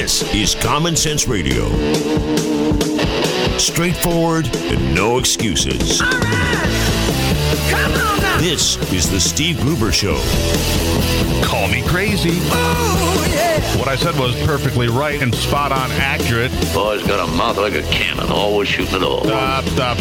This is Common Sense Radio. Straightforward and no excuses. All right. Come on now. This is the Steve Gruber Show. Call me crazy. Oh, yeah. What I said was perfectly right and spot on accurate. Boy's got a mouth like a cannon, always shooting it all. Stop. Got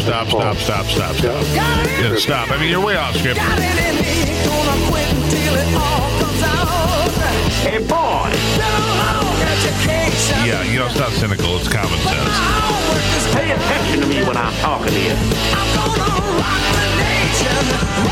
it. Yeah, stop. I mean, you're way off script. Got it in me. Gonna quit until it all comes out. Hey, boy! Been a long education. Yeah, you know, it's not cynical. It's common My sense. homework is Pay attention to me when I'm talking to you. I'm gonna rock the nation.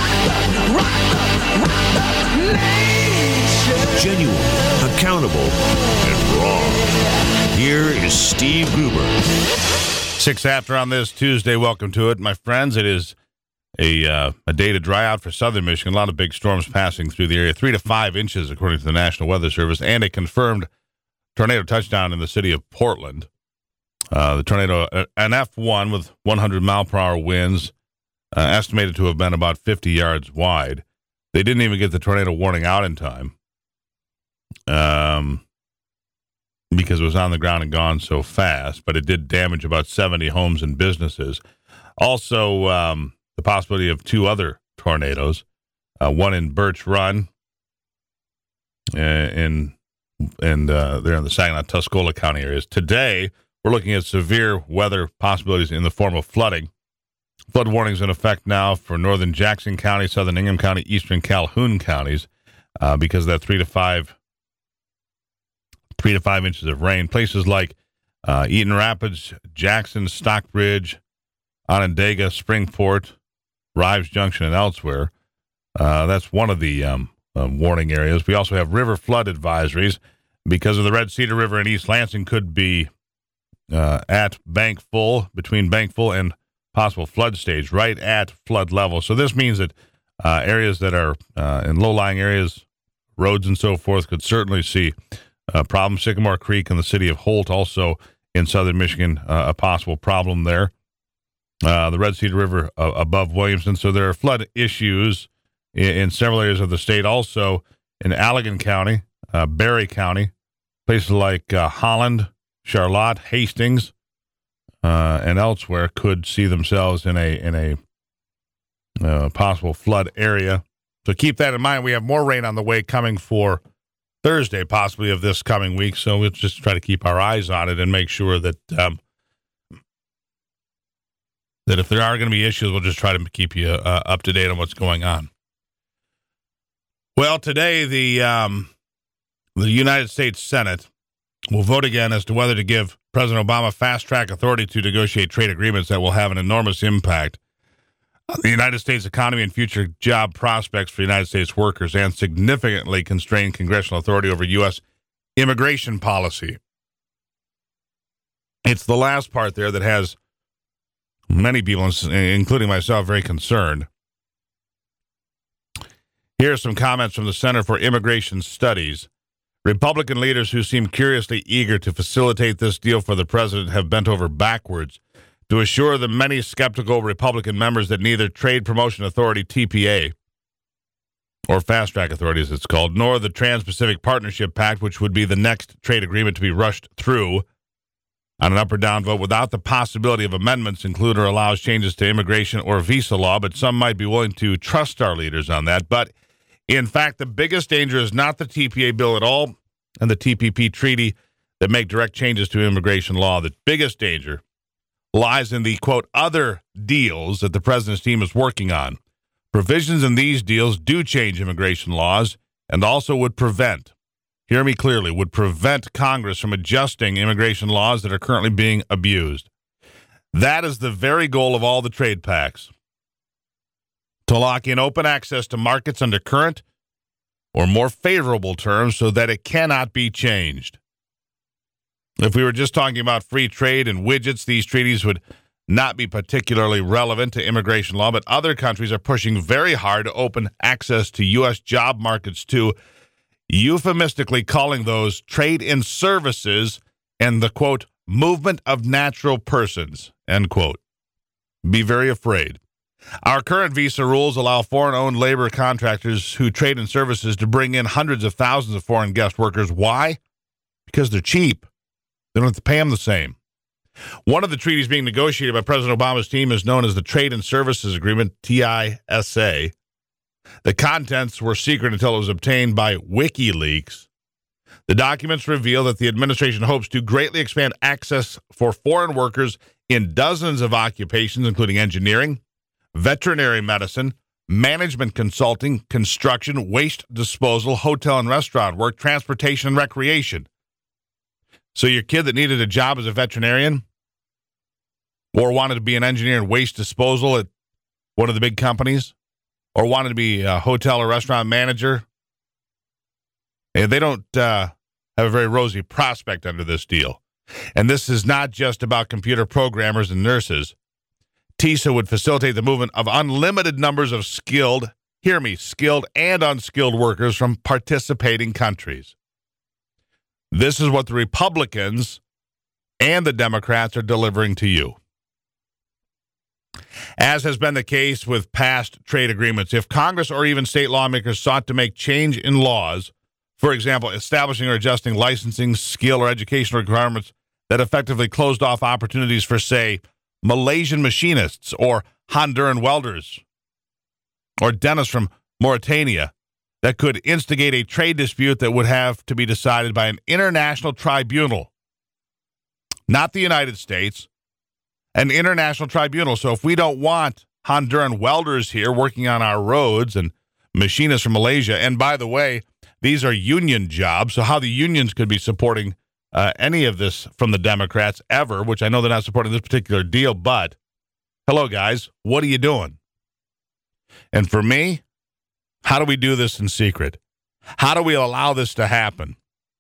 Rock the nation. Genuine, accountable, and raw. Here is Steve Gruber. 6 after on this Tuesday. Welcome to it, my friends. It is a day to dry out for southern Michigan. A lot of big storms passing through the area. 3 to 5 inches, according to the National Weather Service, and a confirmed tornado touchdown in the city of Portland. The tornado, an F1 with 100-mile-per-hour winds, estimated to have been about 50 yards wide. They didn't even get the tornado warning out in time because it was on the ground and gone so fast, but it did damage about 70 homes and businesses. Also, the possibility of 2 other tornadoes, one in Birch Run and they're in the Saginaw-Tuscola County areas. Today, we're looking at severe weather possibilities in the form of flooding. Flood warnings in effect now for northern Jackson County, southern Ingham County, eastern Calhoun counties because of that 3 to 5 inches of rain. Places like Eaton Rapids, Jackson, Stockbridge, Onondaga, Springport, Rives Junction, and elsewhere. That's one of the warning areas. We also have river flood advisories because of the Red Cedar River in East Lansing could be at bank full, between bank full and possible flood stage, right at flood level. So this means that areas that are in low-lying areas, roads and so forth, could certainly see problems. Sycamore Creek in the city of Holt, also in southern Michigan, a possible problem there. The Red Cedar River above Williamson. So there are flood issues in several areas of the state. Also in Allegan County, Berry County, places like Holland, Charlotte, Hastings, and elsewhere could see themselves in a possible flood area. So keep that in mind. We have more rain on the way coming for Thursday, possibly of this coming week. So we'll just try to keep our eyes on it and make sure that that if there are going to be issues, we'll just try to keep you up to date on what's going on. Well, today the United States Senate will vote again as to whether to give President Obama fast-track authority to negotiate trade agreements that will have an enormous impact on the United States economy and future job prospects for United States workers and significantly constrain congressional authority over U.S. immigration policy. It's the last part there that has many people, including myself, very concerned. Here are some comments from the Center for Immigration Studies. Republican leaders who seem curiously eager to facilitate this deal for the president have bent over backwards to assure the many skeptical Republican members that neither Trade Promotion Authority, TPA, or Fast Track Authority, as it's called, nor the Trans-Pacific Partnership Pact, which would be the next trade agreement to be rushed through on an up or down vote without the possibility of amendments, include or allows changes to immigration or visa law, but some might be willing to trust our leaders on that. But in fact, the biggest danger is not the TPA bill at all and the TPP treaty that make direct changes to immigration law. The biggest danger lies in the, quote, other deals that the president's team is working on. Provisions in these deals do change immigration laws and also would prevent, hear me clearly, would prevent Congress from adjusting immigration laws that are currently being abused. That is the very goal of all the trade pacts. To lock in open access to markets under current or more favorable terms so that it cannot be changed. If we were just talking about free trade and widgets, these treaties would not be particularly relevant to immigration law, but other countries are pushing very hard to open access to U.S. job markets too, euphemistically calling those trade in services and the, quote, movement of natural persons, end quote. Be very afraid. Our current visa rules allow foreign-owned labor contractors who trade in services to bring in hundreds of thousands of foreign guest workers. Why? Because they're cheap. They don't have to pay them the same. One of the treaties being negotiated by President Obama's team is known as the Trade and Services Agreement, TISA. The contents were secret until it was obtained by WikiLeaks. The documents reveal that the administration hopes to greatly expand access for foreign workers in dozens of occupations, including engineering, veterinary medicine, management consulting, construction, waste disposal, hotel and restaurant work, transportation, and recreation. So your kid that needed a job as a veterinarian or wanted to be an engineer in waste disposal at one of the big companies or wanted to be a hotel or restaurant manager, and they don't have a very rosy prospect under this deal. And this is not just about computer programmers and nurses. TISA would facilitate the movement of unlimited numbers of skilled, hear me, skilled and unskilled workers from participating countries. This is what the Republicans and the Democrats are delivering to you. As has been the case with past trade agreements, if Congress or even state lawmakers sought to make change in laws, for example, establishing or adjusting licensing, skill, or educational requirements that effectively closed off opportunities for, say, Malaysian machinists or Honduran welders or dentists from Mauritania, that could instigate a trade dispute that would have to be decided by an international tribunal, not the United States, an international tribunal. So if we don't want Honduran welders here working on our roads and machinists from Malaysia, and by the way, these are union jobs, so how the unions could be supporting any of this from the Democrats ever, which I know they're not supporting this particular deal, but hello, guys, what are you doing? And for me, how do we do this in secret? How do we allow this to happen?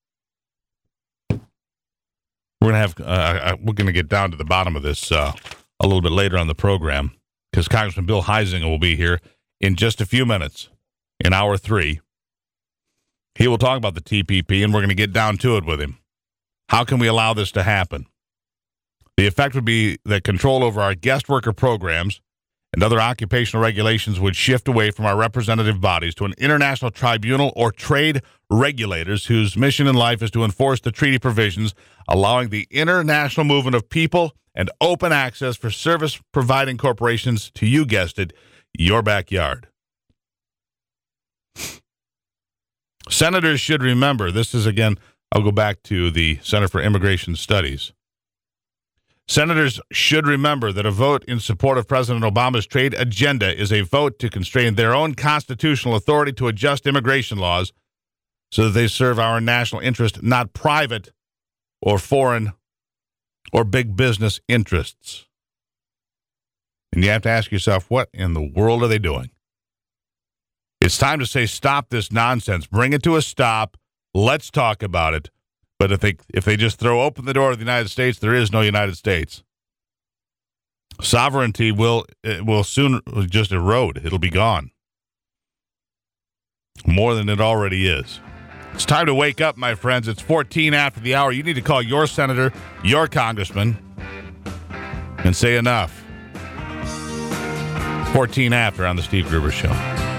We're going to get down to the bottom of this a little bit later on the program, because Congressman Bill Huizenga will be here in just a few minutes, in hour 3. He will talk about the TPP, and we're going to get down to it with him. How can we allow this to happen? The effect would be that control over our guest worker programs and other occupational regulations would shift away from our representative bodies to an international tribunal or trade regulators whose mission in life is to enforce the treaty provisions, allowing the international movement of people and open access for service-providing corporations to, you guessed it, your backyard. Senators should remember, this is, again, I'll go back to the Center for Immigration Studies. Senators should remember that a vote in support of President Obama's trade agenda is a vote to constrain their own constitutional authority to adjust immigration laws so that they serve our national interest, not private or foreign or big business interests. And you have to ask yourself, what in the world are they doing? It's time to say, stop this nonsense. Bring it to a stop. Let's talk about it. But if they just throw open the door to the United States, there is no United States. Sovereignty will soon just erode. It'll be gone. More than it already is. It's time to wake up, my friends. It's 14 after the hour. You need to call your senator, your congressman, and say enough. 14 after on the Steve Gruber Show.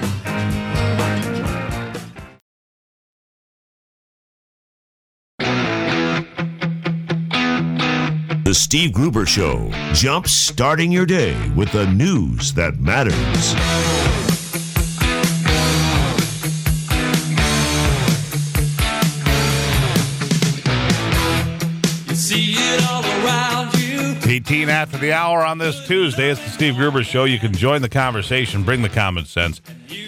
The Steve Gruber Show, jump starting your day with the news that matters. You see it all around you. 18 after the hour on this Tuesday. It's the Steve Gruber Show. You can join the conversation. Bring the common sense.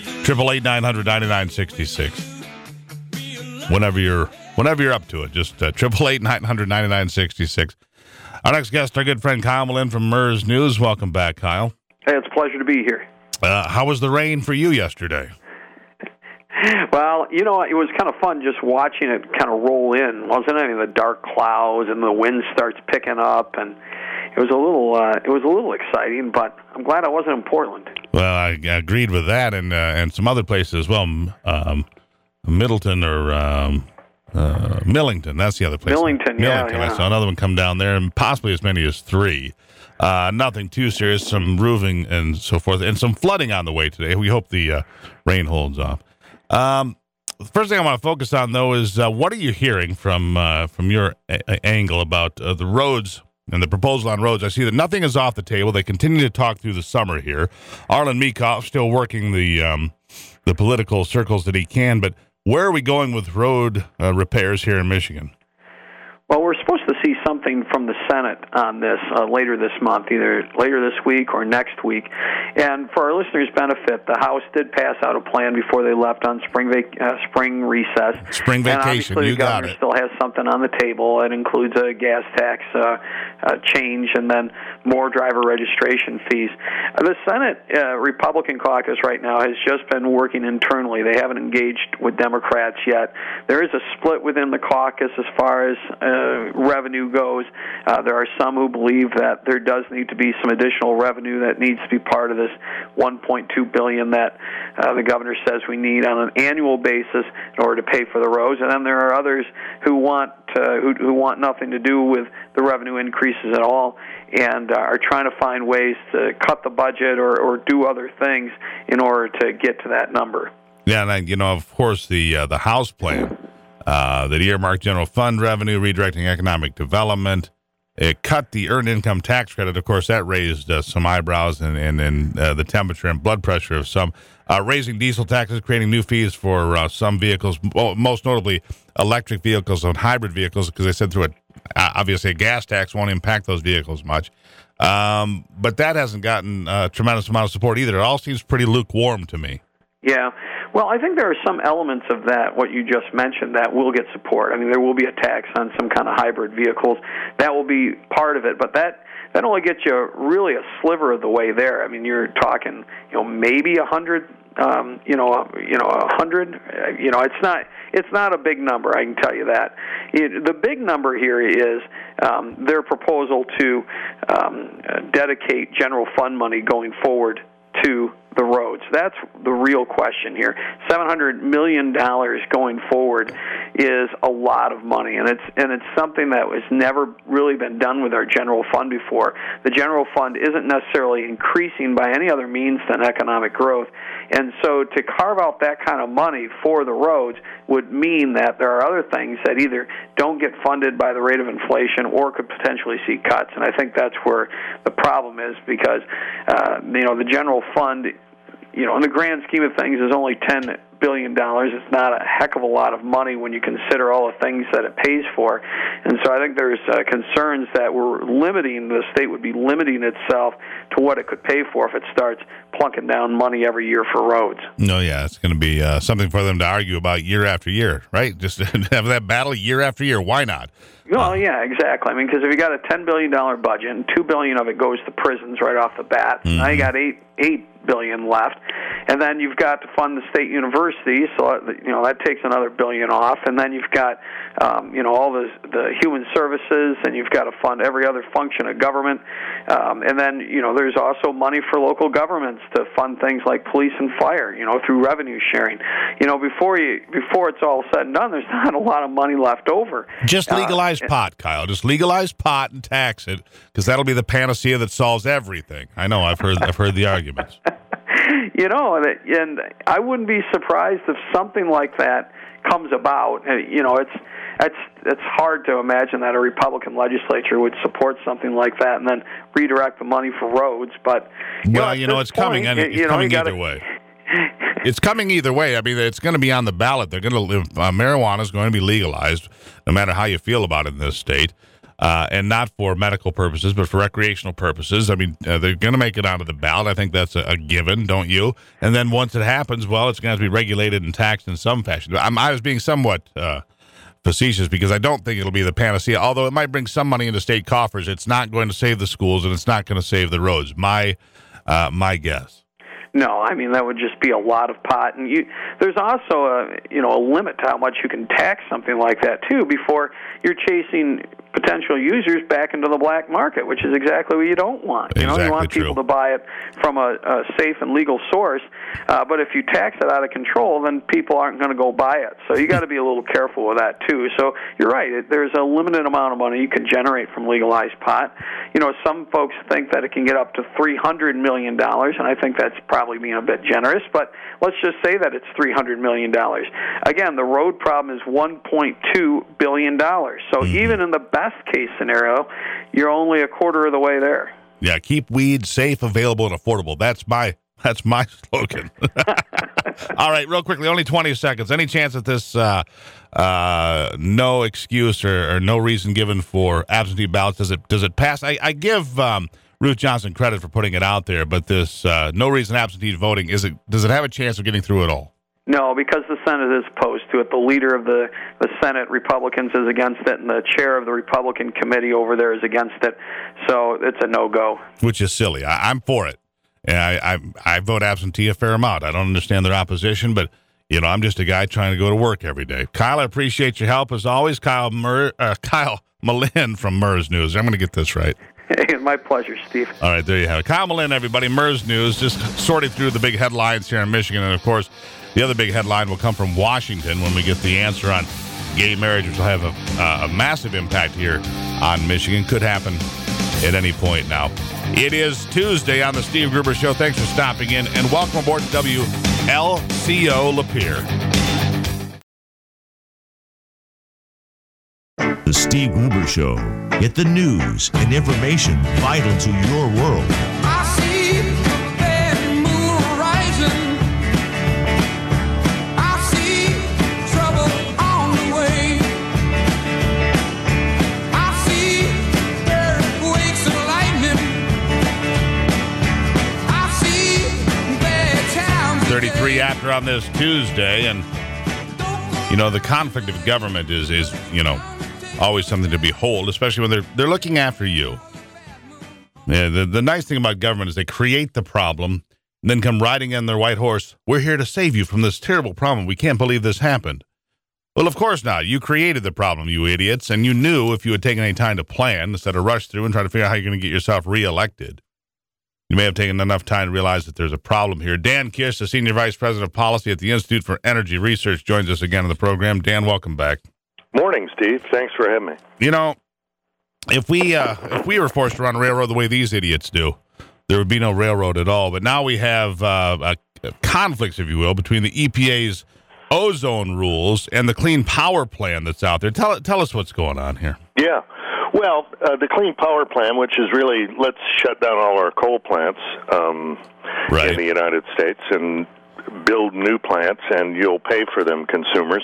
888-900-9966. Whenever you're up to it, just 888-900-9966. Our next guest, our good friend Kyle Malin from MERS News. Welcome back, Kyle. Hey, it's a pleasure to be here. How was the rain for you yesterday? Well, it was kind of fun just watching it kind of roll in, wasn't it? I mean, the dark clouds and the wind starts picking up, and it was a little exciting. But I'm glad I wasn't in Portland. Well, I agreed with that, and some other places as well. Middleton or Millington, that's the other place. Millington. I saw another one come down there, and possibly as many as 3. Nothing too serious, some roofing and so forth, and some flooding on the way today. We hope the rain holds off. the first thing I want to focus on, though, is what are you hearing from your angle about the roads and the proposal on roads? I see that nothing is off the table. They continue to talk through the summer here. Arlen Meekhoff still working the political circles that he can, but where are we going with road repairs here in Michigan? Well, we're supposed to see something from the Senate on this later this month, either later this week or next week. And for our listeners' benefit, the House did pass out a plan before they left on spring recess. Spring vacation, and you got the governor it. still has something on the table. It includes a gas tax change and then more driver registration fees. The Senate Republican caucus right now has just been working internally. They haven't engaged with Democrats yet. There is a split within the caucus as far as revenue goes. There are some who believe that there does need to be some additional revenue that needs to be part of this $1.2 billion that the governor says we need on an annual basis in order to pay for the roads. And then there are others who want nothing to do with the revenue increases at all and are trying to find ways to cut the budget or do other things in order to get to that number. Yeah, and of course, the House plan that earmarked general fund revenue, redirecting economic development. It cut the earned income tax credit. Of course, that raised some eyebrows and the temperature and blood pressure of some. Raising diesel taxes, creating new fees for some vehicles, most notably electric vehicles and hybrid vehicles, because they said through it, obviously a gas tax won't impact those vehicles much. But that hasn't gotten a tremendous amount of support either. It all seems pretty lukewarm to me. Yeah. Well, I think there are some elements of that, what you just mentioned, that will get support. I mean, there will be a tax on some kind of hybrid vehicles. That will be part of it, but that only gets you really a sliver of the way there. I mean, you're talking, maybe 100, 100. It's not a big number, I can tell you that. The big number here is their proposal to dedicate general fund money going forward to the roads. That's the real question here. $700 million going forward is a lot of money, and it's something that has never really been done with our general fund before. The general fund isn't necessarily increasing by any other means than economic growth, and so to carve out that kind of money for the roads would mean that there are other things that either don't get funded by the rate of inflation or could potentially see cuts, and I think that's where the problem is because, the general fund, in the grand scheme of things, is only $10 billion. It's not a heck of a lot of money when you consider all the things that it pays for. And so I think there's concerns that the state would be limiting itself to what it could pay for if it starts plunking down money every year for roads. No, yeah, it's going to be something for them to argue about year after year, right? Just have that battle year after year. Why not? Well, yeah, exactly. I mean, because if you got a $10 billion budget and $2 billion of it goes to prisons right off the bat, now you got $8 billion left, and then you've got to fund the state universities, so that takes another $1 billion off, and then you've got all the human services, and you've got to fund every other function of government, and then there's also money for local governments to fund things like police and fire, through revenue sharing. Before it's all said and done, there's not a lot of money left over. Just legalize pot, Kyle. Just legalize pot and tax it, because that'll be the panacea that solves everything. I know. I've heard the arguments. And I wouldn't be surprised if something like that comes about. It's hard to imagine that a Republican legislature would support something like that and then redirect the money for roads. But it's coming. And it's coming either way. It's coming either way. I mean, it's going to be on the ballot. They're going to marijuana is going to be legalized, no matter how you feel about it in this state. And not for medical purposes, but for recreational purposes. I mean, they're going to make it onto the ballot. I think that's a given, don't you? And then once it happens, well, it's going to have to be regulated and taxed in some fashion. I was being somewhat facetious because I don't think it'll be the panacea, although it might bring some money into state coffers. It's not going to save the schools, and it's not going to save the roads. My guess. No, I mean, that would just be a lot of pot. And there's also a limit to how much you can tax something like that, too, before you're chasing potential users back into the black market, which is exactly what you don't want. Exactly you want people to buy it from a safe and legal source, but if you tax it out of control, then people aren't going to go buy it. So you got to be a little careful with that, too. So you're right. There's a limited amount of money you can generate from legalized pot. Some folks think that it can get up to $300 million, and I think that's probably probably being a bit generous, but let's just say that it's $300 million. Again, the road problem is $1.2 billion. So even in the best case scenario, you're only a quarter of the way there. Yeah, keep weed safe, available, and affordable. That's my slogan. All right, real quickly, only 20 seconds. Any chance that this no excuse or no reason given for absentee ballots, does it pass? I give Ruth Johnson credit for putting it out there, but this no reason absentee voting, does it have a chance of getting through it all? No, because the Senate is opposed to it. The leader of the Senate, Republicans, is against it, and the chair of the Republican committee over there is against it. So it's a no-go. Which is silly. I'm for it. And I vote absentee a fair amount. I don't understand their opposition, but, I'm just a guy trying to go to work every day. Kyle, I appreciate your help as always. Kyle Malin from MERS News. I'm going to get this right. Hey, my pleasure, Steve. All right, there you have it. Kyle Malin, everybody. MERS News, just sorting through the big headlines here in Michigan. And, of course, the other big headline will come from Washington when we get the answer on gay marriage, which will have a massive impact here on Michigan. Could happen at any point now. It is Tuesday on the Steve Gruber Show. Thanks for stopping in, and welcome aboard WLCO Lapeer. The Steve Gruber Show. Get the news and information vital to your world. I see that moon rising. I see trouble on the way. I see earthquakes and lightning. I see bad times. 33 after on this Tuesday, and the conflict of government is always something to behold, especially when they're looking after you. Yeah, the nice thing about government is they create the problem and then come riding in their white horse. We're here to save you from this terrible problem. We can't believe this happened. Well, of course not. You created the problem, you idiots, and you knew if you had taken any time to plan instead of rush through and try to figure out how you're going to get yourself reelected. You may have taken enough time to realize that there's a problem here. Dan Kish, the Senior Vice President of Policy at the Institute for Energy Research, joins us again on the program. Dan, welcome back. Morning, Steve. Thanks for having me. If we were forced to run a railroad the way these idiots do, there would be no railroad at all. But now we have conflicts, if you will, between the EPA's ozone rules and the Clean Power Plan that's out there. Tell us what's going on here. Yeah. Well, the Clean Power Plan, which is really let's shut down all our coal plants in the United States and build new plants, and you'll pay for them, consumers,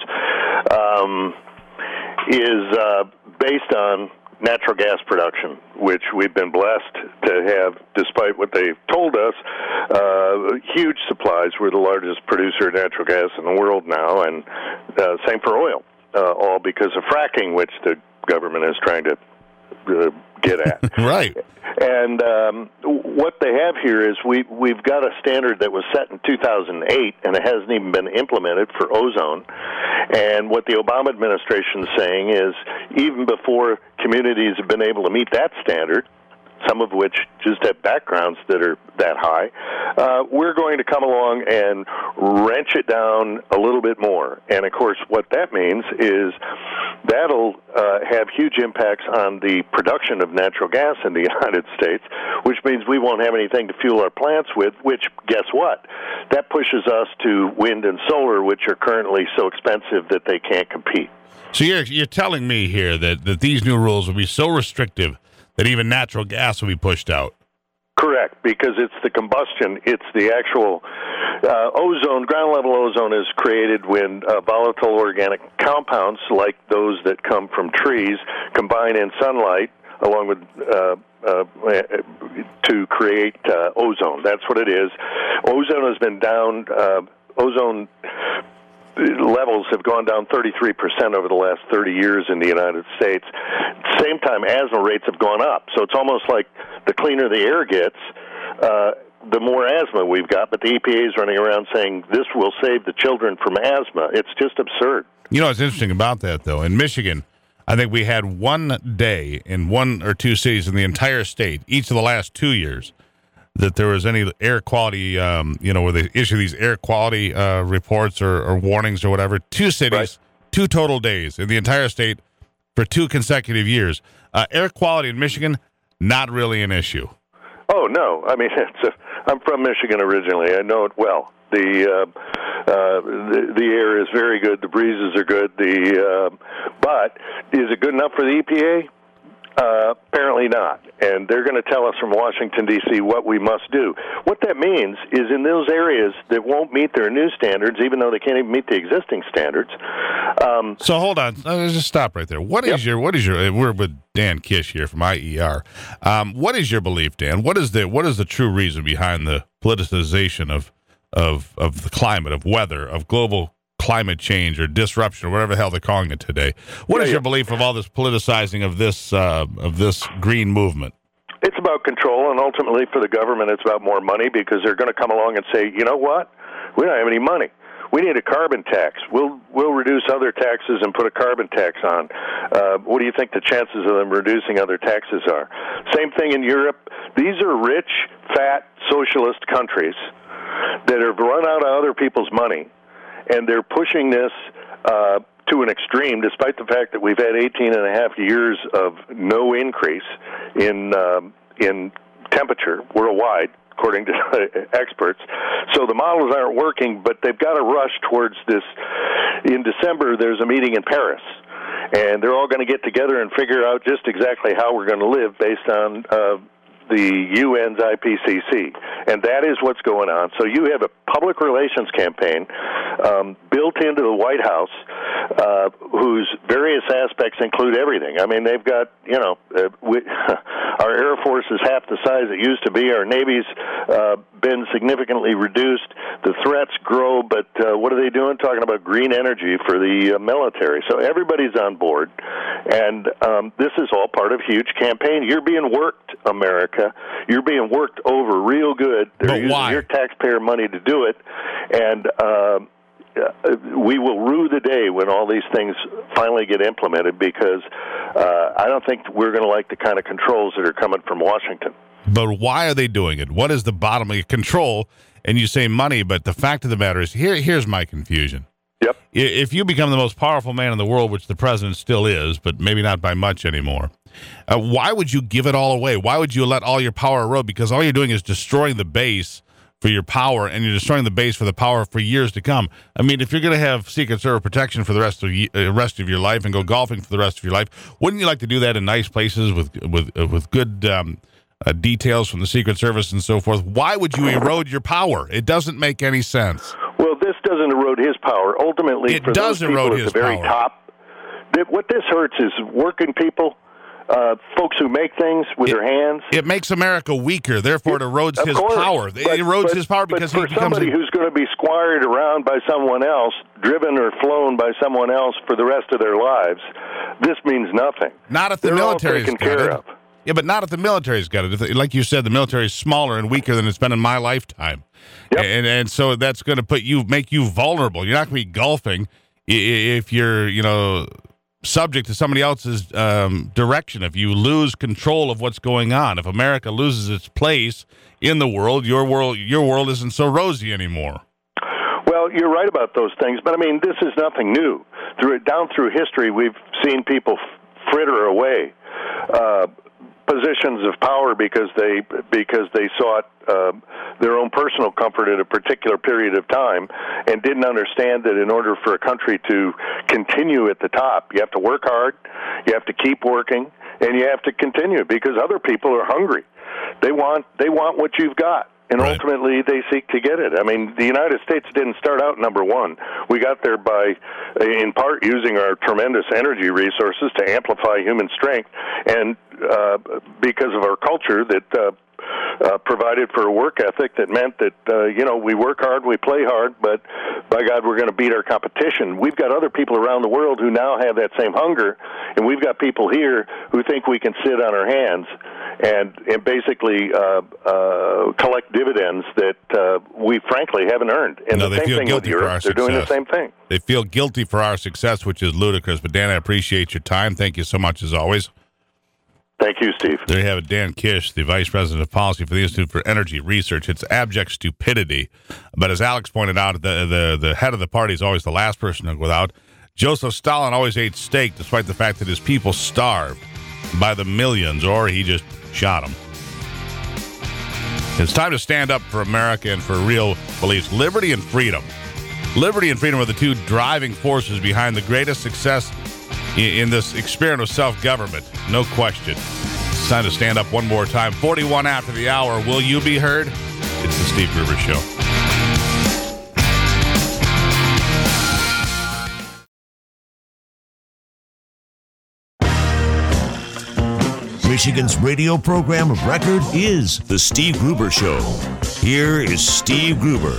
is based on natural gas production, which we've been blessed to have, despite what they've told us, huge supplies. We're the largest producer of natural gas in the world now, and same for oil, all because of fracking, which the government is trying to get at. Right. And what they have here is we've got a standard that was set in 2008, and it hasn't even been implemented for ozone. And what the Obama administration is saying is even before communities have been able to meet that standard, some of which just have backgrounds that are that high, we're going to come along and wrench it down a little bit more. And, of course, what that means is that'll have huge impacts on the production of natural gas in the United States, which means we won't have anything to fuel our plants with, which, guess what? That pushes us to wind and solar, which are currently so expensive that they can't compete. So you're telling me here that these new rules will be so restrictive that even natural gas will be pushed out. Correct, because it's the combustion, it's the actual ozone, ground-level ozone is created when volatile organic compounds like those that come from trees combine in sunlight along with to create ozone. That's what it is. Ozone has been down, ozone levels have gone down 33% over the last 30 years in the United States. At the same time, asthma rates have gone up. So it's almost like the cleaner the air gets, the more asthma we've got. But the EPA is running around saying this will save the children from asthma. It's just absurd. You know what's interesting about that, though? In Michigan, I think we had one day in one or two cities in the entire state, each of the last 2 years, that there was any air quality, where they issue these air quality reports or warnings or whatever. 2 cities, right. 2 total days in the entire state for 2 consecutive years. Air quality in Michigan, not really an issue. Oh, no. I mean, it's I'm from Michigan originally. I know it well. The air is very good. The breezes are good. But is it good enough for the EPA? Apparently not. And they're going to tell us from Washington, D.C. what we must do. What that means is in those areas that won't meet their new standards, even though they can't even meet the existing standards. So hold on. Let's just stop right there. What is your, we're with Dan Kish here from IER. What is your belief, Dan? What is the true reason behind the politicization of the climate, of weather, of global climate change or disruption or whatever the hell they're calling it today? What is your belief of all this politicizing of this green movement? It's about control, and ultimately for the government it's about more money, because they're going to come along and say, you know what, we don't have any money. We need a carbon tax. We'll reduce other taxes and put a carbon tax on. What do you think the chances of them reducing other taxes are? Same thing in Europe. These are rich, fat, socialist countries that have run out of other people's money, and they're pushing this to an extreme, despite the fact that we've had 18 and a half years of no increase in temperature worldwide, according to experts. So the models aren't working, but they've got to rush towards this. In December, there's a meeting in Paris, and they're all going to get together and figure out just exactly how we're going to live based on the UN's IPCC, and that is what's going on. So you have a public relations campaign built into the White House, whose various aspects include everything. I mean, they've got, our Air Force is half the size it used to be. Our Navy's been significantly reduced. The threats grow, but what are they doing? Talking about green energy for the military. So everybody's on board, and this is all part of a huge campaign. You're being worked, America. You're being worked over real good. They're using your taxpayer money to do it, and we will rue the day when all these things finally get implemented, because I don't think we're going to like the kind of controls that are coming from Washington. But why are they doing it? What is the bottom line? Control, and you say money, but the fact of the matter is, here's my confusion. Yep. If you become the most powerful man in the world, which the president still is, but maybe not by much anymore, why would you give it all away? Why would you let all your power erode? Because all you're doing is destroying the base for your power, and you're destroying the base for the power for years to come. I mean, if you're going to have Secret Service protection for the rest of your life and go golfing for the rest of your life, wouldn't you like to do that in nice places with good details from the Secret Service and so forth? Why would you erode your power? It doesn't make any sense. Well, this doesn't erode his power. Ultimately, it for does those people erode at his the very power. top, what this hurts is working people, folks who make things with their hands. It makes America weaker. Therefore, it erodes his power. It erodes his power because he becomes somebody who's going to be squired around by someone else, driven or flown by someone else for the rest of their lives. This means nothing. Not if the military's taken care of. Yeah, but not if the military's got it. Like you said, the military is smaller and weaker than it's been in my lifetime. Yep. And so that's going to make you vulnerable. You're not going to be golfing if you're, subject to somebody else's direction. If you lose control of what's going on, if America loses its place in the world, your world isn't so rosy anymore. Well, you're right about those things, but I mean, this is nothing new. Down through history, we've seen people fritter away positions of power because they sought their own personal comfort at a particular period of time, and didn't understand that in order for a country to continue at the top, you have to work hard, you have to keep working, and you have to continue, because other people are hungry. They want what you've got. And right. Ultimately, they seek to get it. I mean, the United States didn't start out number one. We got there by, in part, using our tremendous energy resources to amplify human strength, and because of our culture that provided for a work ethic that meant that, we work hard, we play hard, but by God, we're going to beat our competition. We've got other people around the world who now have that same hunger, and we've got people here who think we can sit on our hands and basically collect dividends that we frankly haven't earned. And the same thing with Europe, they're doing the same thing. They feel guilty for our success, which is ludicrous. But Dan, I appreciate your time. Thank you so much as always. Thank you, Steve. There you have it, Dan Kish, the Vice President of Policy for the Institute for Energy Research. It's abject stupidity. But as Alex pointed out, the head of the party is always the last person to go without. Joseph Stalin always ate steak, despite the fact that his people starved by the millions, or he just shot them. It's time to stand up for America and for real beliefs. Liberty and freedom. Liberty and freedom are the two driving forces behind the greatest success in this experiment of self-government. No question. It's time to stand up one more time. 41 after the hour. Will you be heard? It's the Steve Gruber Show. Michigan's radio program of record is The Steve Gruber Show. Here is Steve Gruber.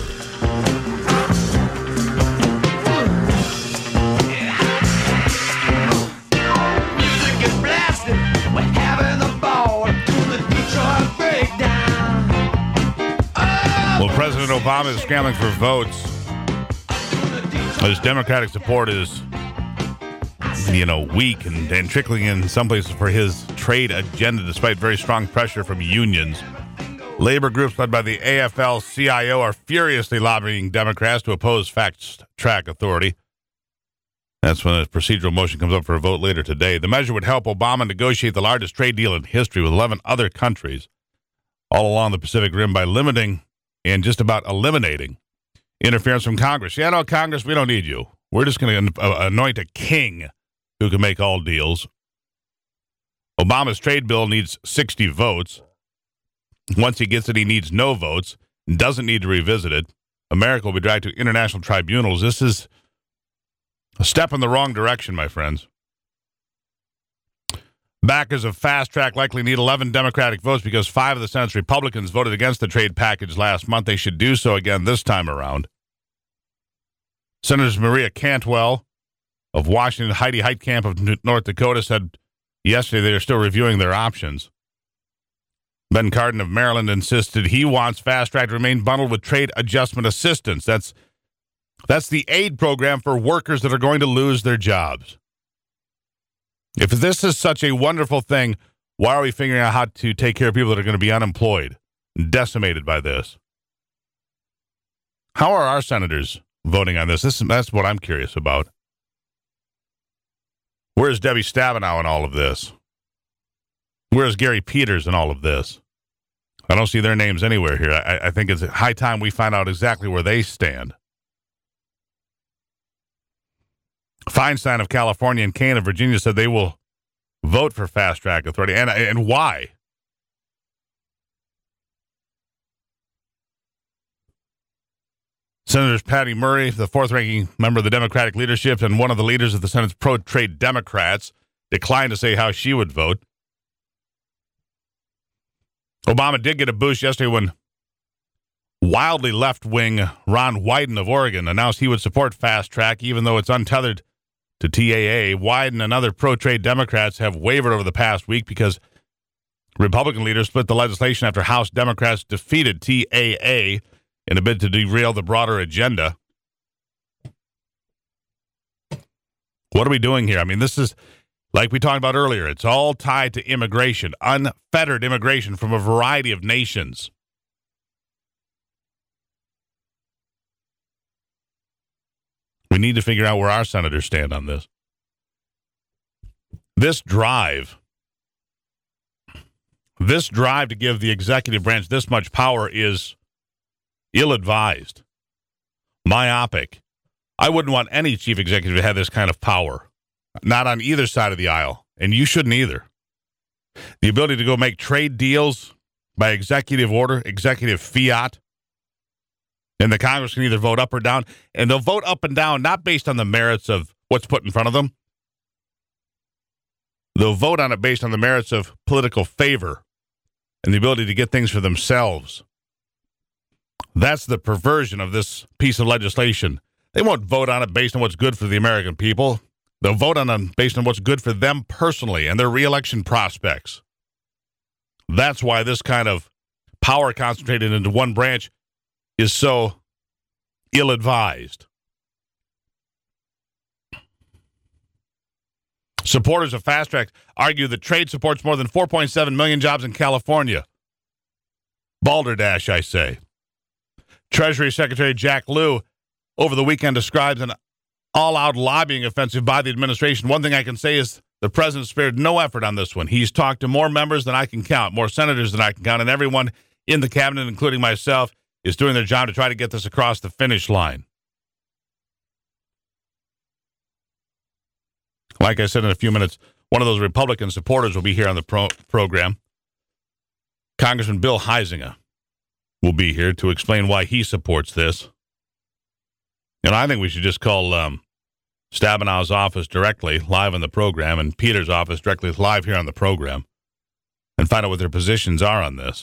Music is blasting, we're having a ball to the Detroit breakdown. Well, President Obama is scrambling for votes. His Democratic support is, weak and trickling in some places for his trade agenda, despite very strong pressure from unions. Labor groups led by the AFL-CIO are furiously lobbying Democrats to oppose Fast Track Authority. That's when a procedural motion comes up for a vote later today. The measure would help Obama negotiate the largest trade deal in history with 11 other countries all along the Pacific Rim by limiting and just about eliminating interference from Congress. Yeah, no, Congress, we don't need you. We're just going to anoint a king who can make all deals. Obama's trade bill needs 60 votes. Once he gets it, he needs no votes, doesn't need to revisit it. America will be dragged to international tribunals. This is a step in the wrong direction, my friends. Backers of Fast Track likely need 11 Democratic votes because 5 of the Senate's Republicans voted against the trade package last month. They should do so again this time around. Senators Maria Cantwell of Washington, Heidi Heitkamp of North Dakota said yesterday they are still reviewing their options. Ben Cardin of Maryland insisted he wants Fast Track to remain bundled with trade adjustment assistance. That's the aid program for workers that are going to lose their jobs. If this is such a wonderful thing, why are we figuring out how to take care of people that are going to be unemployed and decimated by this? How are our senators voting on this? That's what I'm curious about. Where's Debbie Stabenow in all of this? Where's Gary Peters in all of this? I don't see their names anywhere here. I think it's high time we find out exactly where they stand. Feinstein of California and Kane of Virginia said they will vote for Fast Track Authority. And why? Senators Patty Murray, the fourth-ranking member of the Democratic leadership and one of the leaders of the Senate's pro-trade Democrats, declined to say how she would vote. Obama did get a boost yesterday when wildly left-wing Ron Wyden of Oregon announced he would support Fast Track, even though it's untethered to TAA. Wyden and other pro-trade Democrats have wavered over the past week because Republican leaders split the legislation after House Democrats defeated TAA in a bid to derail the broader agenda. What are we doing here? I mean, this is, like we talked about earlier, it's all tied to immigration, unfettered immigration from a variety of nations. We need to figure out where our senators stand on this. This drive to give the executive branch this much power is ill-advised, myopic. I wouldn't want any chief executive to have this kind of power, not on either side of the aisle, and you shouldn't either. The ability to go make trade deals by executive order, executive fiat, and the Congress can either vote up or down, and they'll vote up and down not based on the merits of what's put in front of them. They'll vote on it based on the merits of political favor and the ability to get things for themselves. That's the perversion of this piece of legislation. They won't vote on it based on what's good for the American people. They'll vote on it based on what's good for them personally and their reelection prospects. That's why this kind of power concentrated into one branch is so ill-advised. Supporters of Fast Track argue that trade supports more than 4.7 million jobs in California. Balderdash, I say. Treasury Secretary Jack Lew over the weekend describes an all-out lobbying offensive by the administration. One thing I can say is the president spared no effort on this one. He's talked to more members than I can count, more senators than I can count, and everyone in the cabinet, including myself, is doing their job to try to get this across the finish line. Like I said, in a few minutes, one of those Republican supporters will be here on the program. Congressman Bill Huizenga will be here to explain why he supports this. And I think we should just call Stabenow's office directly live on the program and Peter's office directly live here on the program and find out what their positions are on this.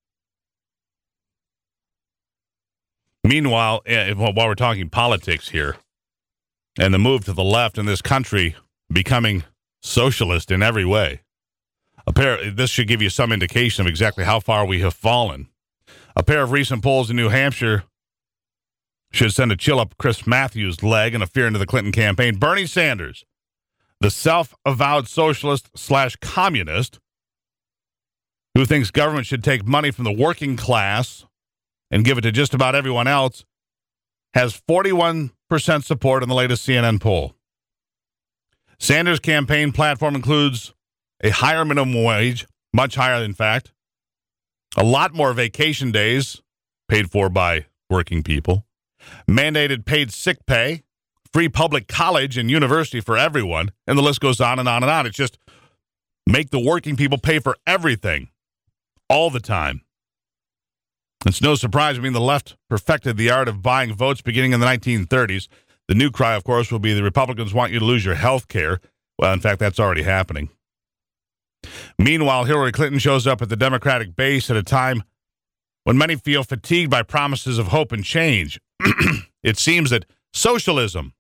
Meanwhile, while we're talking politics here and the move to the left in this country becoming socialist in every way, this should give you some indication of exactly how far we have fallen. A pair of recent polls in New Hampshire should send a chill up Chris Matthews' leg and a fear into the Clinton campaign. Bernie Sanders, the self-avowed socialist/communist who thinks government should take money from the working class and give it to just about everyone else, has 41% support in the latest CNN poll. Sanders' campaign platform includes a higher minimum wage, much higher, in fact, a lot more vacation days paid for by working people, mandated paid sick pay, free public college and university for everyone, and the list goes on and on and on. It's just make the working people pay for everything all the time. It's no surprise. I mean, the left perfected the art of buying votes beginning in the 1930s. The new cry, of course, will be the Republicans want you to lose your health care. Well, in fact, that's already happening. Meanwhile, Hillary Clinton shows up at the Democratic base at a time when many feel fatigued by promises of hope and change. It seems that socialism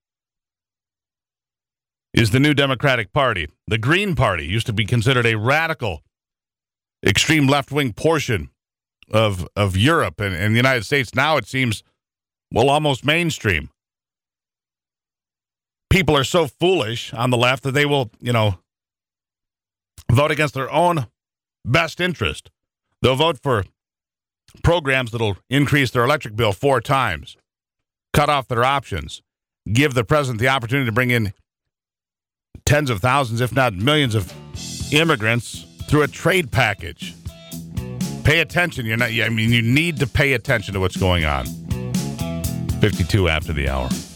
is the new Democratic Party. The Green Party used to be considered a radical, extreme left-wing portion of Europe and the United States. Now it seems, well, almost mainstream. People are so foolish on the left that they will, vote against their own best interest. They'll vote for programs that'll increase their electric bill 4 times, cut off their options, give the president the opportunity to bring in tens of thousands, if not millions of immigrants through a trade package. Pay attention. You need to pay attention to what's going on. 52 after the hour.